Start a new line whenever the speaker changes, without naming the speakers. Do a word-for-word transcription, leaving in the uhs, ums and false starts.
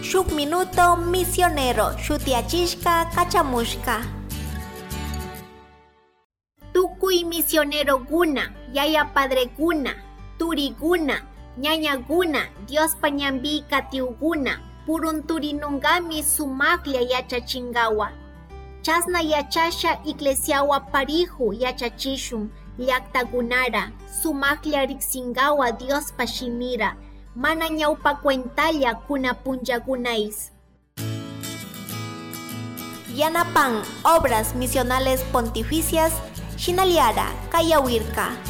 shuk minuto misionero shutiachishka kachamushka.
Tukuy misionero guna, yaya padre guna, turi guna, ñaña guna, Dios pañambi katiuguna, purun turinungami sumaklia yachachingawa. Chasna yachasha iglesiawa parihu yachachishun, llakta gunara, sumaklia riksingawa Dios pashimira, mana ñaupa cuentalla kuna punjagunais.
Yanapan, Obras Misionales Pontificias, Shinaliara, Kayawirka.